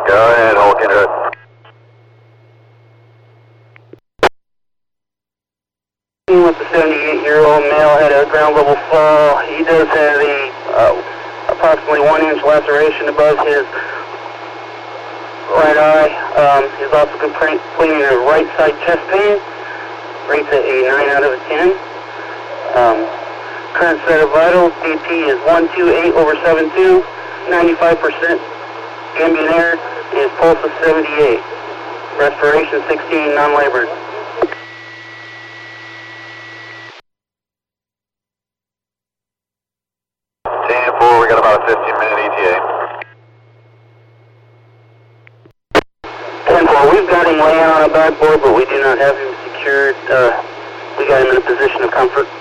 Go ahead, Hulk into it. With the 78-year-old male had a ground level fall. He does have a approximately 1-inch laceration above his right eye. He's also completing a right side chest pain. Rates at a 9 out of a 10. Current set of vitals, BP is 128/72, 95% ambient air, and his pulse is 78. Respiration 16, non-labored. 10-4, we got about a 15-minute ETA. 10-4, we've got him laying on a backboard, but we do not have him secured. We got him in a position of comfort.